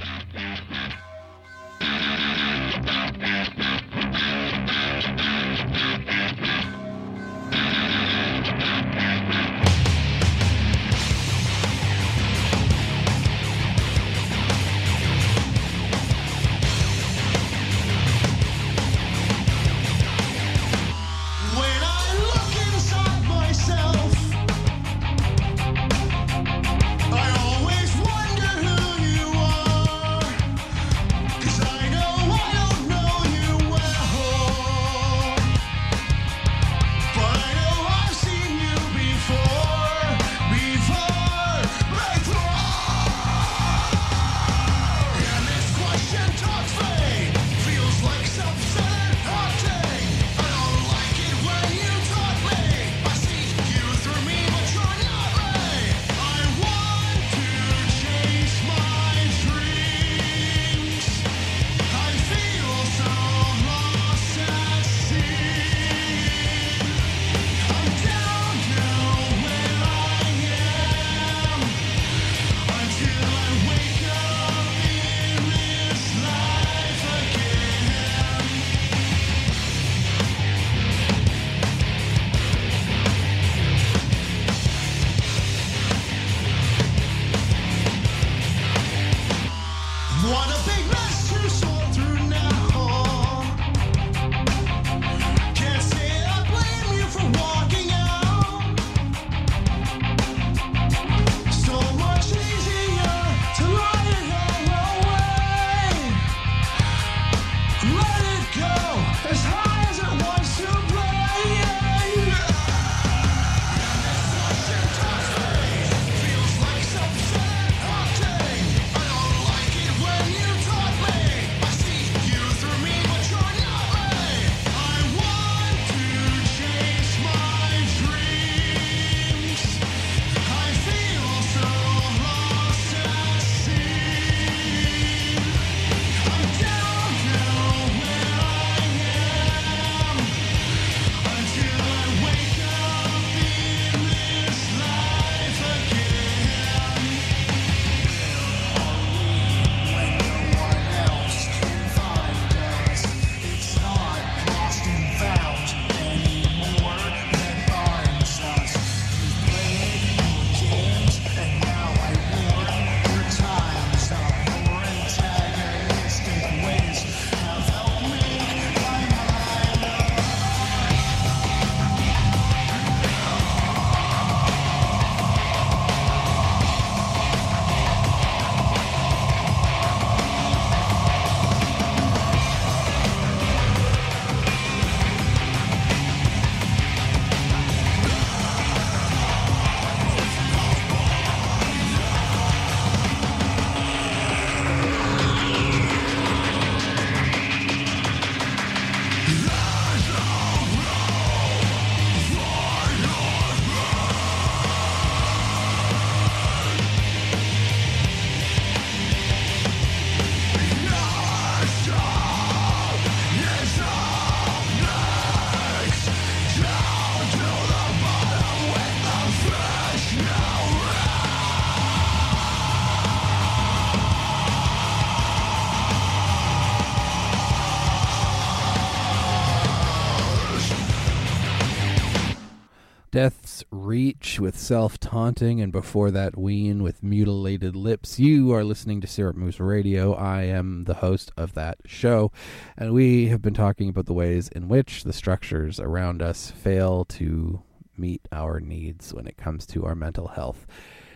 Death's Reach with Self-Taunting, and before that, Ween with Mutilated Lips. You are listening to Syrup Moose Radio. I am the host of that show, and we have been talking about the ways in which the structures around us fail to meet our needs when it comes to our mental health.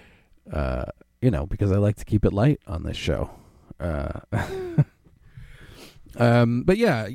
Because I like to keep it light on this show. But yeah,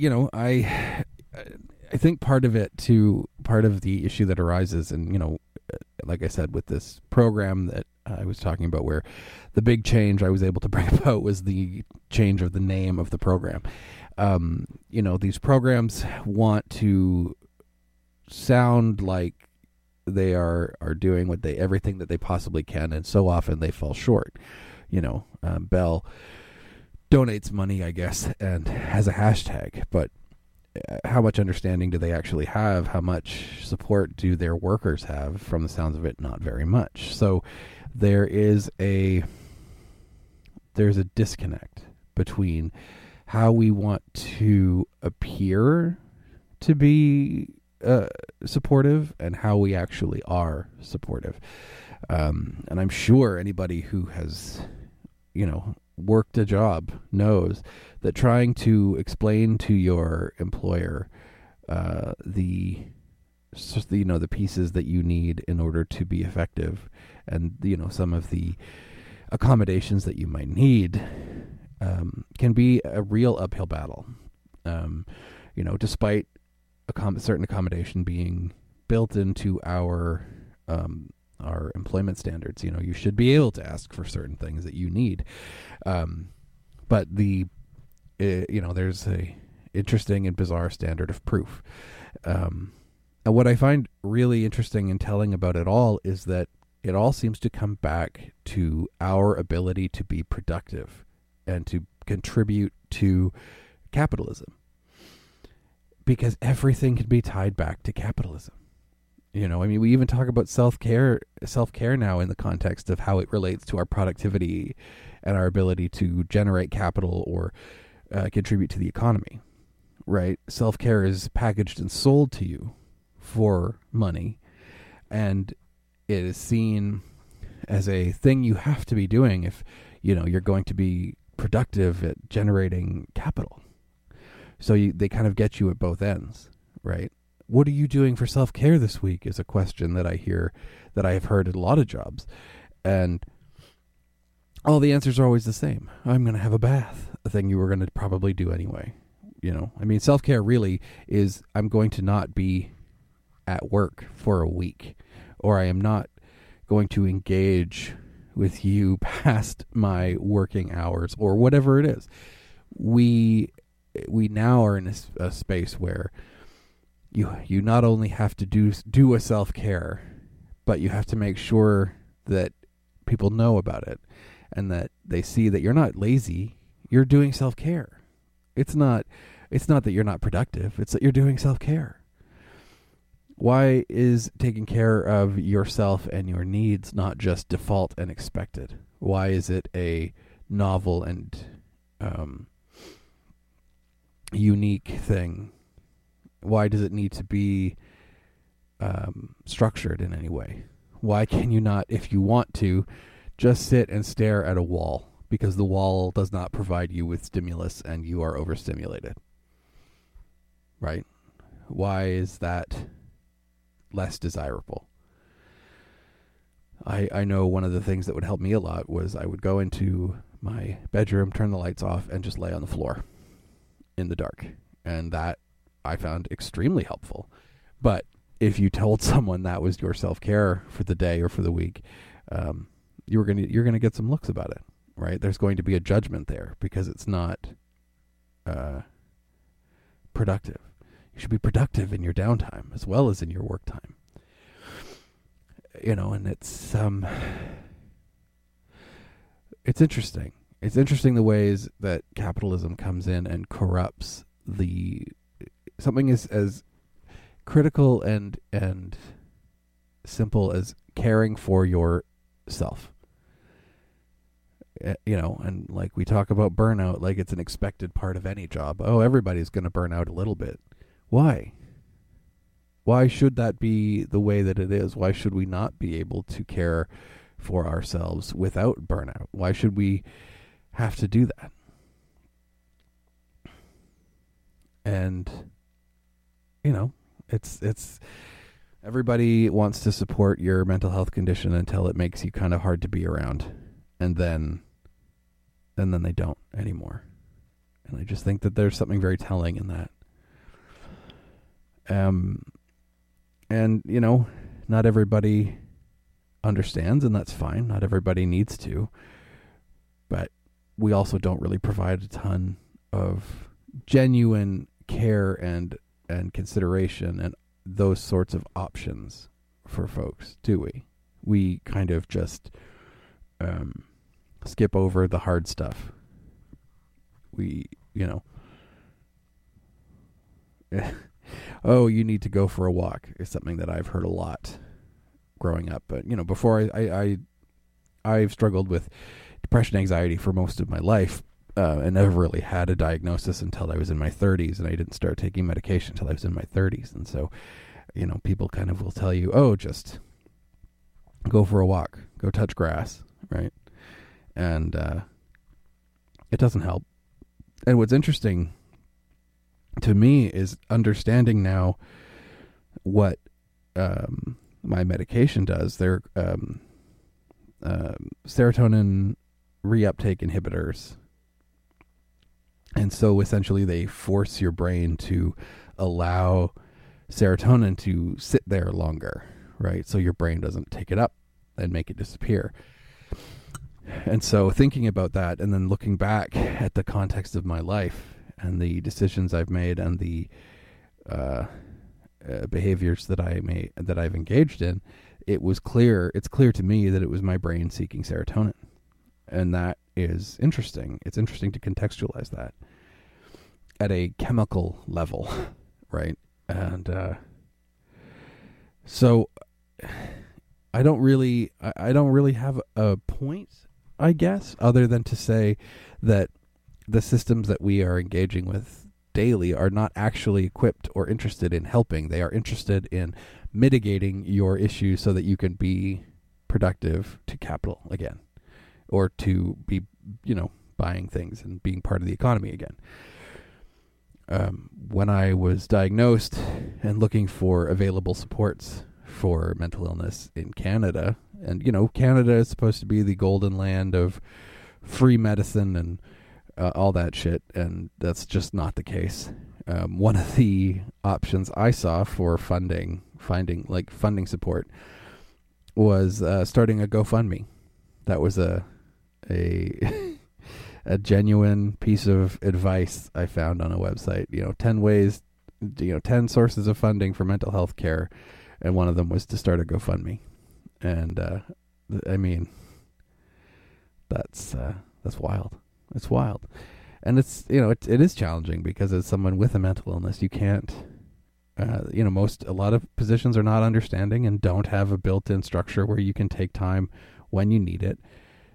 I think part of the issue that arises, and, like I said, with this program that I was talking about, where the big change I was able to bring about was the change of the name of the program. These programs want to sound like they are doing everything that they possibly can, and so often they fall short. Bell donates money, I guess, and has a hashtag, but how much understanding do they actually have? How much support do their workers have? From the sounds of it, not very much. So there is a there's a disconnect between how we want to appear to be supportive and how we actually are supportive. And I'm sure anybody who has, worked a job knows that trying to explain to your employer the pieces that you need in order to be effective, and some of the accommodations that you might need, can be a real uphill battle. Despite certain accommodation being built into our employment standards, you should be able to ask for certain things that you need. But there's a interesting and bizarre standard of proof. And what I find really interesting and telling about it all is that it all seems to come back to our ability to be productive and to contribute to capitalism. Because everything can be tied back to capitalism. We even talk about self-care now in the context of how it relates to our productivity and our ability to generate capital or contribute to the economy, right? Self-care is packaged and sold to you for money, and it is seen as a thing you have to be doing if, you're going to be productive at generating capital. So they kind of get you at both ends, right? What are you doing for self-care this week is a question that I hear, that I have heard at a lot of jobs. And all the answers are always the same. I'm going to have a bath, a thing you were going to probably do anyway. Self-care really is, I'm going to not be at work for a week, or I am not going to engage with you past my working hours, or whatever it is. We now are in a space where you not only have to do a self-care, but you have to make sure that people know about it and that they see that you're not lazy, you're doing self-care. It's not that you're not productive, it's that you're doing self-care. Why is taking care of yourself and your needs not just default and expected? Why is it a novel and unique thing? Why does it need to be structured in any way? Why can you not, if you want to, just sit and stare at a wall because the wall does not provide you with stimulus and you are overstimulated? Right? Why is that less desirable? I know one of the things that would help me a lot was I would go into my bedroom, turn the lights off, and just lay on the floor in the dark. And that I found extremely helpful. But if you told someone that was your self-care for the day or for the week, you're gonna get some looks about it, right? There's going to be a judgment there because it's not productive. You should be productive in your downtime as well as in your work time. And it's interesting. It's interesting the ways that capitalism comes in and corrupts something as critical and simple as caring for yourself. And like we talk about burnout, like it's an expected part of any job. Oh, everybody's going to burn out a little bit. Why? Why should that be the way that it is? Why should we not be able to care for ourselves without burnout? Why should we have to do that? And, it's everybody wants to support your mental health condition until it makes you kind of hard to be around. And then they don't anymore. And I just think that there's something very telling in that. And, not everybody understands, and that's fine. Not everybody needs to. But we also don't really provide a ton of genuine care and consideration and those sorts of options for folks, do we? We kind of just skip over the hard stuff. Oh, you need to go for a walk is something that I've heard a lot growing up. But, before I've struggled with depression, anxiety for most of my life, and never really had a diagnosis until I was in my 30s, and I didn't start taking medication until I was in my 30s. And so, people kind of will tell you, oh, just go for a walk, go touch grass, right? And it doesn't help. And what's interesting to me is understanding now what my medication does. They're serotonin reuptake inhibitors. And so essentially they force your brain to allow serotonin to sit there longer, right? So your brain doesn't take it up and make it disappear. And so thinking about that and then looking back at the context of my life and the decisions I've made and the behaviors that I've engaged in, it's clear to me that it was my brain seeking serotonin. And that is interesting. It's interesting to contextualize that at a chemical level, right? And so I don't really have a point, I guess, other than to say that the systems that we are engaging with daily are not actually equipped or interested in helping. They are interested in mitigating your issues so that you can be productive to capital again, or to be, buying things and being part of the economy again. When I was diagnosed and looking for available supports for mental illness in Canada, and, Canada is supposed to be the golden land of free medicine and all that shit, and that's just not the case. One of the options I saw for finding support was starting a GoFundMe. That was a genuine piece of advice I found on a website. 10 ways, 10 sources of funding for mental health care, and one of them was to start a GoFundMe. And I mean, that's wild. It's wild. And it's, it is challenging because as someone with a mental illness, you can't, a lot of positions are not understanding and don't have a built-in structure where you can take time when you need it,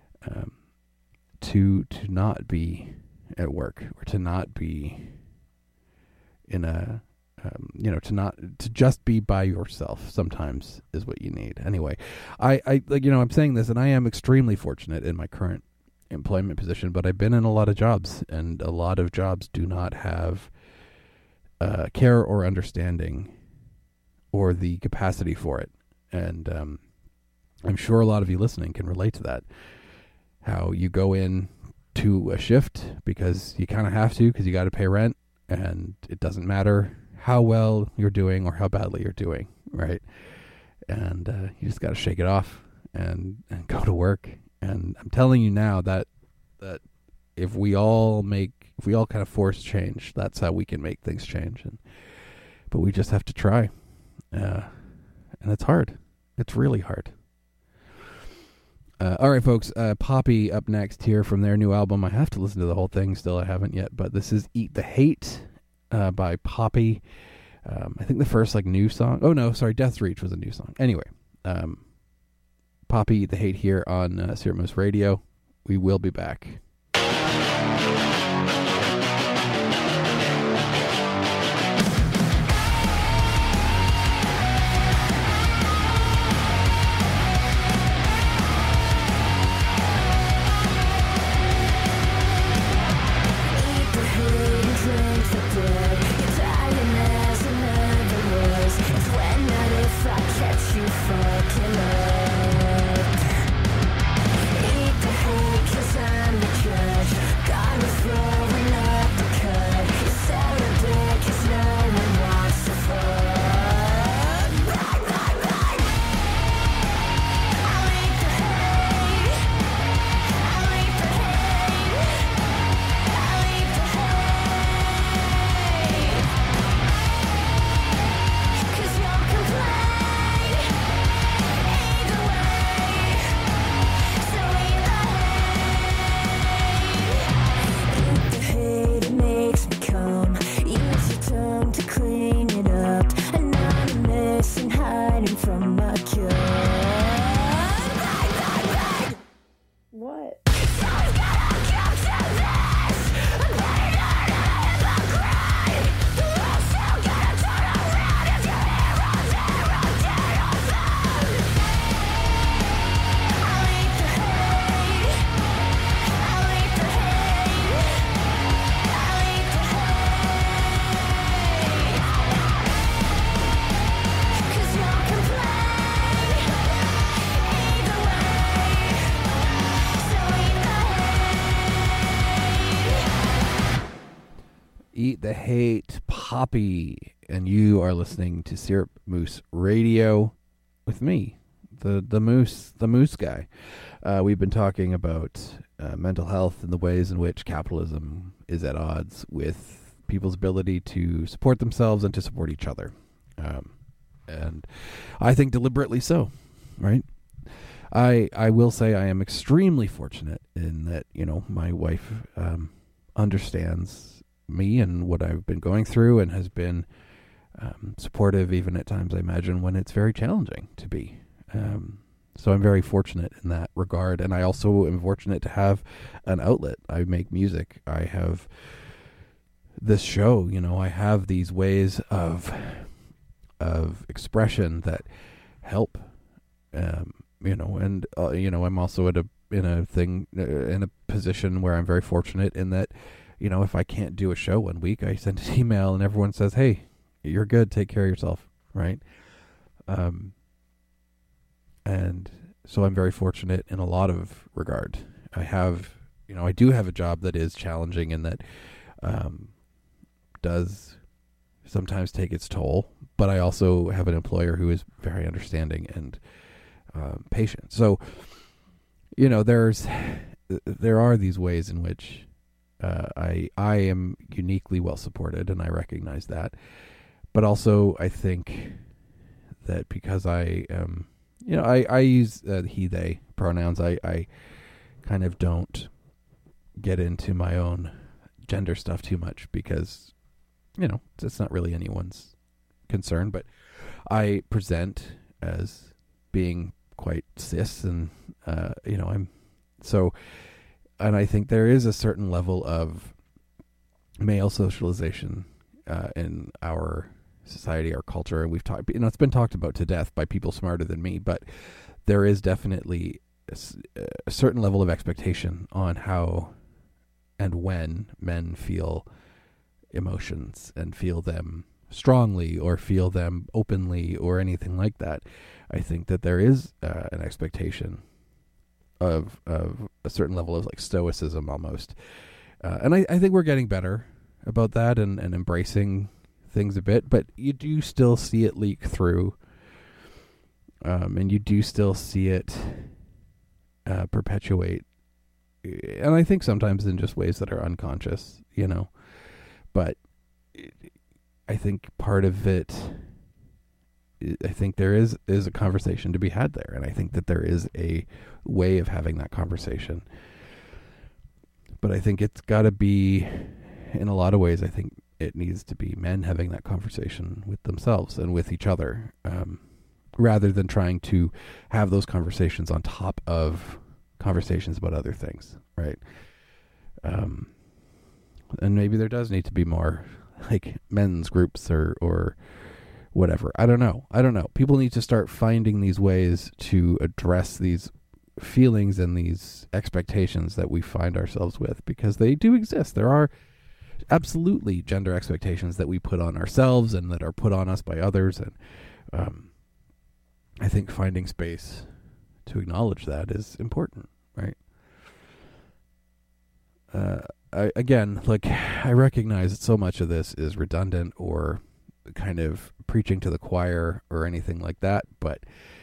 to not be at work, or to not be in a, to just be by yourself sometimes is what you need. Anyway, I'm saying this, and I am extremely fortunate in my current employment position, but I've been in a lot of jobs, and a lot of jobs do not have care or understanding or the capacity for it. And I'm sure a lot of you listening can relate to that. How you go in to a shift because you kind of have to, because you got to pay rent, and it doesn't matter how well you're doing or how badly you're doing, right? And you just got to shake it off and go to work. And I'm telling you now that if we all kind of force change, that's how we can make things change. But we just have to try. And it's hard. It's really hard. All right, folks. Poppy up next here from their new album. I have to listen to the whole thing still. I haven't yet. But this is Eat the Hate by Poppy. I think the first new song. Oh, no. Sorry. Death's Reach was a new song. Anyway. Poppy Eat the Hate here on Spirit Moose Radio. We will be back. Eat the hate, 'cause I'm the judge. God Eat the Hate, Poppy, and you are listening to Syrup Moose Radio with me, the moose guy. We've been talking about mental health and the ways in which capitalism is at odds with people's ability to support themselves and to support each other. And I think deliberately so, right? I will say I am extremely fortunate in that, my wife understands me and what I've been going through and has been supportive even at times, I imagine, when it's very challenging to be. So I'm very fortunate in that regard. And I also am fortunate to have an outlet. I make music. I have this show, I have these ways of expression that help, and I'm also in a position where I'm very fortunate in that, if I can't do a show one week, I send an email and everyone says, "Hey, you're good. Take care of yourself." Right. And so I'm very fortunate in a lot of regard. I do have a job that is challenging and that, does sometimes take its toll, but I also have an employer who is very understanding and patient. So, there are these ways in which I am uniquely well supported, and I recognize that. But also, I think that because I am, I use he, they pronouns. I kind of don't get into my own gender stuff too much because, it's not really anyone's concern. But I present as being quite cis, and I'm so. And I think there is a certain level of male socialization in our society, our culture, and we've talked. It's been talked about to death by people smarter than me. But there is definitely a certain level of expectation on how and when men feel emotions and feel them strongly or feel them openly or anything like that. I think that there is an expectation of a certain level of like stoicism almost. And I think we're getting better about that and embracing things a bit, but you do still see it leak through. And you do still see it perpetuate. And I think sometimes in just ways that are unconscious, but I think part of it, I think there is a conversation to be had there. And I think that there is a way of having that conversation. But I think it's got to be, in a lot of ways, I think it needs to be men having that conversation with themselves and with each other, rather than trying to have those conversations on top of conversations about other things, right? And maybe there does need to be more like men's groups or whatever. I don't know. People need to start finding these ways to address these feelings and these expectations that we find ourselves with, because they do exist. There are absolutely gender expectations that we put on ourselves and that are put on us by others. And I think finding space to acknowledge that is important, right? I recognize that so much of this is redundant or kind of preaching to the choir or anything like that, but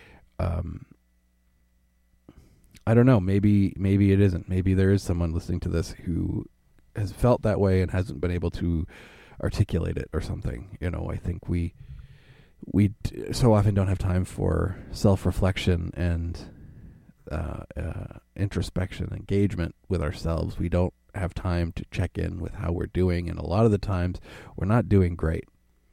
I don't know, maybe it isn't. Maybe there is someone listening to this who has felt that way and hasn't been able to articulate it or something. I think we so often don't have time for self-reflection and introspection, engagement with ourselves. We don't have time to check in with how we're doing, and a lot of the times we're not doing great.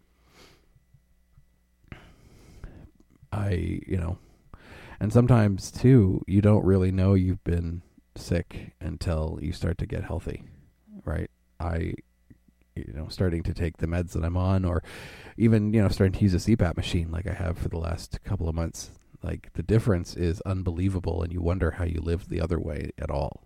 And sometimes too, you don't really know you've been sick until you start to get healthy, right? Starting to take the meds that I'm on, or even, starting to use a CPAP machine like I have for the last couple of months. Like, the difference is unbelievable, and you wonder how you lived the other way at all.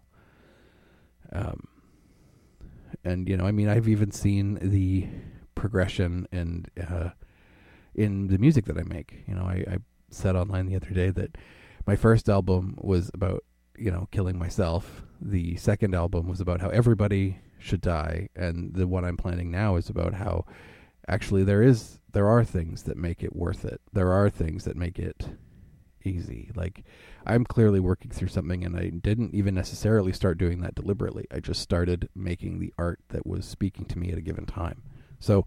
And, I've even seen the progression and in the music that I make. I said online the other day that my first album was about, killing myself. The second album was about how everybody should die, and the one I'm planning now is about how actually there are things that make it worth it. There are things that make it easy. Like, I'm clearly working through something, and I didn't even necessarily start doing that deliberately. I just started making the art that was speaking to me at a given time. So,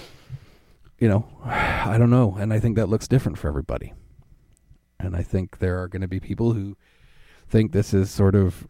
I don't know, and I think that looks different for everybody. And I think there are going to be people who think this is sort of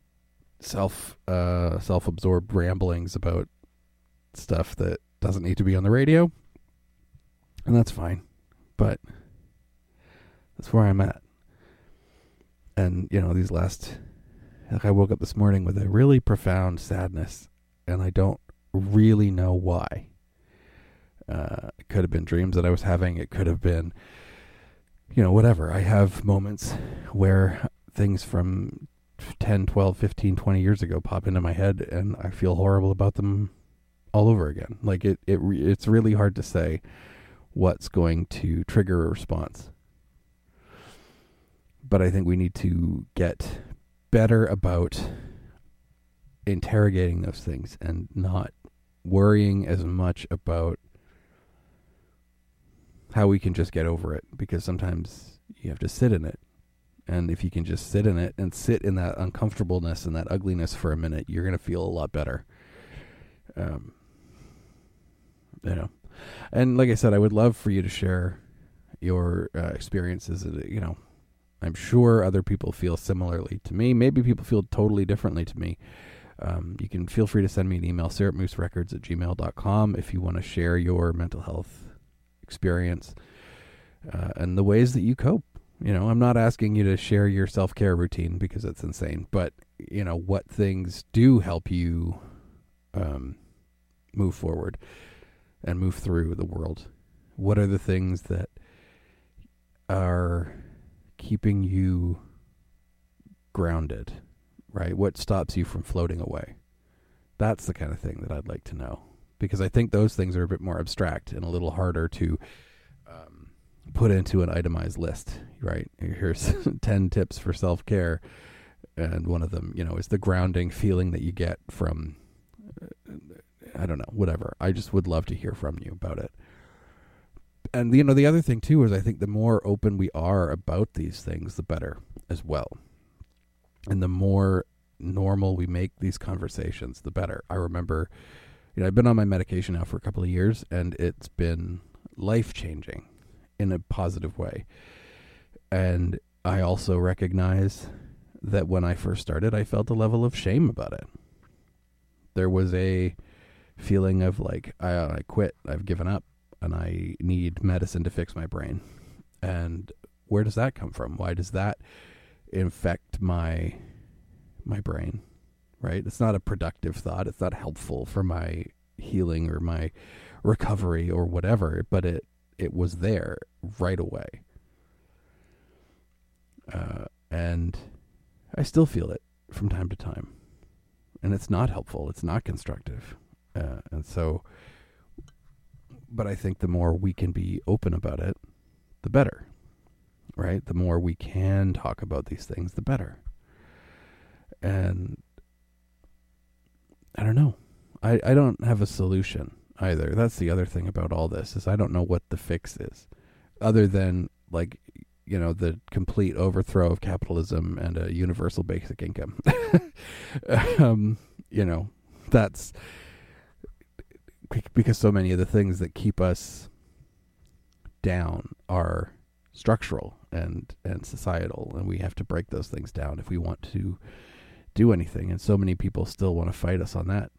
self-absorbed ramblings about stuff that doesn't need to be on the radio, and that's fine. But that's where I'm at. And these last, I woke up this morning with a really profound sadness, and I don't really know why. It could have been dreams that I was having. It could have been, whatever. I have moments where things from 10, 12, 15, 20 years ago pop into my head, and I feel horrible about them all over again. Like, it's really hard to say what's going to trigger a response. But I think we need to get better about interrogating those things and not worrying as much about how we can just get over it, because sometimes you have to sit in it. And if you can just sit in it and sit in that uncomfortableness and that ugliness for a minute, you're going to feel a lot better. And like I said, I would love for you to share your experiences. I'm sure other people feel similarly to me. Maybe people feel totally differently to me. You can feel free to send me an email, syrupmooserecords@gmail.com, if you want to share your mental health experience and the ways that you cope. I'm not asking you to share your self-care routine, because it's insane. But, what things do help you move forward and move through the world? What are the things that are keeping you grounded, right? What stops you from floating away? That's the kind of thing that I'd like to know, because I think those things are a bit more abstract and a little harder to put into an itemized list, right? Here's 10 tips for self-care, and one of them, is the grounding feeling that you get from, I don't know, whatever. I just would love to hear from you about it. And, the other thing, too, is I think the more open we are about these things, the better as well. And the more normal we make these conversations, the better. I remember, I've been on my medication now for a couple of years, and it's been life-changing in a positive way. And I also recognize that when I first started, I felt a level of shame about it. There was a feeling of like, I quit, I've given up, and I need medicine to fix my brain. And where does that come from? Why does that infect my brain, right? It's not a productive thought. It's not helpful for my healing or my recovery or whatever, but it was there right away. And I still feel it from time to time. And it's not helpful. It's not constructive. But I think the more we can be open about it, the better, right? The more we can talk about these things, the better. And I don't know. I don't have a solution either. That's the other thing about all this, is I don't know what the fix is, other than the complete overthrow of capitalism and a universal basic income. That's because so many of the things that keep us down are structural and societal, and we have to break those things down if we want to do anything. And so many people still want to fight us on that.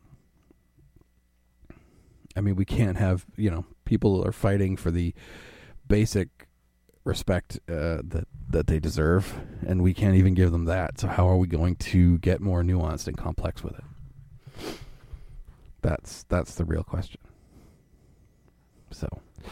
I mean, we can't have, people are fighting for the basic respect that they deserve, and we can't even give them that. So how are we going to get more nuanced and complex with it? That's the real question. So,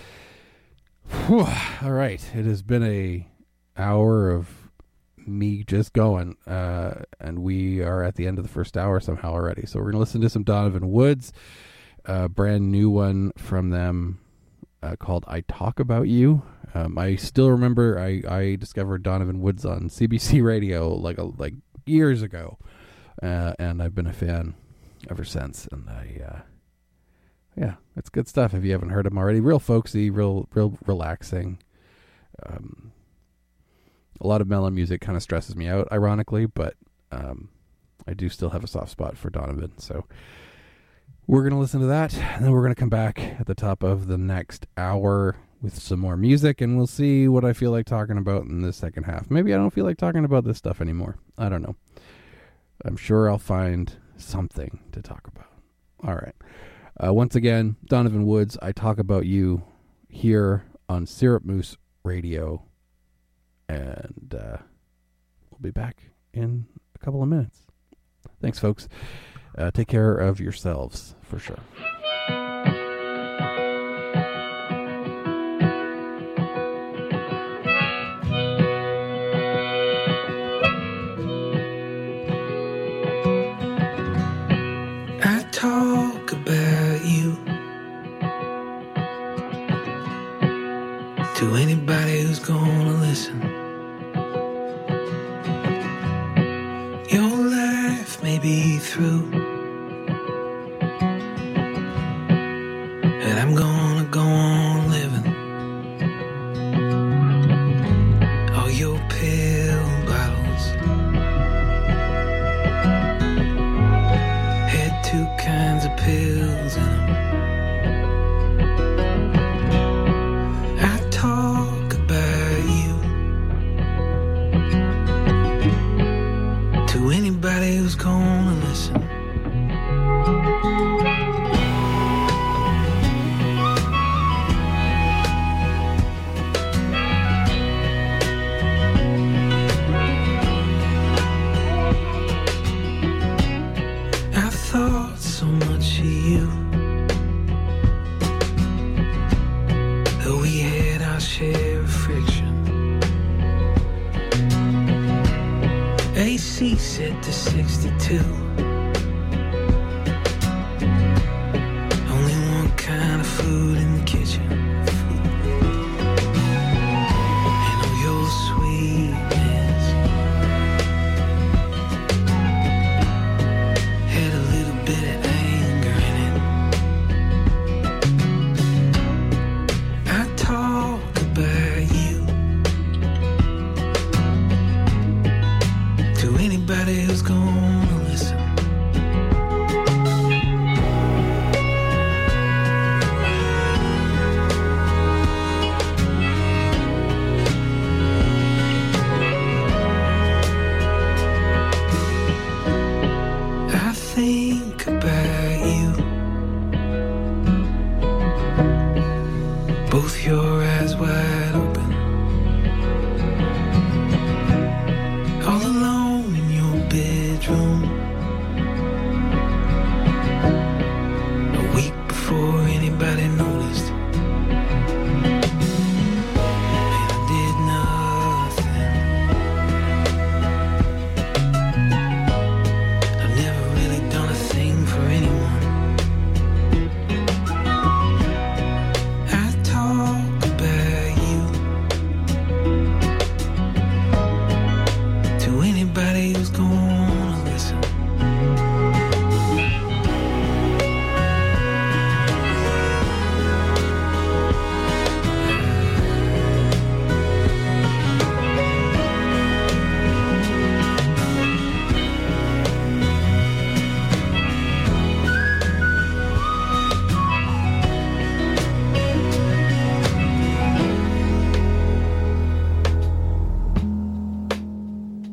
all right. It has been a hour of me just going, and we are at the end of the first hour somehow already. So we're going to listen to some Donovan Woods, a brand new one from them called I Talk About You. I still remember I discovered Donovan Woods on CBC radio like years ago, and I've been a fan ever since. And yeah, it's good stuff if you haven't heard him already. Real folksy, real relaxing. A lot of mellow music kind of stresses me out, ironically, but I do still have a soft spot for Donovan. So we're going to listen to that, and then we're going to come back at the top of the next hour with some more music, and we'll see what I feel like talking about in the second half. Maybe I don't feel like talking about this stuff anymore. I don't know. I'm sure I'll find something to talk about. All right. Once again, Donovan Woods, I Talk About You here on Syrup Moose Radio, and we'll be back in a couple of minutes. Thanks, folks. Take care of yourselves, for sure. I talk about you to anybody who's gonna listen. Your life may be through, and I'm gonna go on living. All your pill bottles had two kinds of pills in them. I talk about you to anybody who's gonna listen. I thought so much of you, though we had our share of friction. AC set to 62. Only one kind of food in the kitchen. And all your sweetness had a little bit of anger in it. I talk about you to anybody who's gonna listen. I think about you, both your eyes wide open, all alone in your bedroom, a week before anybody noticed. And I did nothing. I've never really done a thing for anyone. I talk about you to anybody who's gonna listen.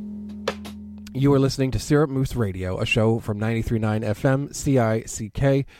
You are listening to Syrup Moose Radio, a show from 93.9 FM CICK,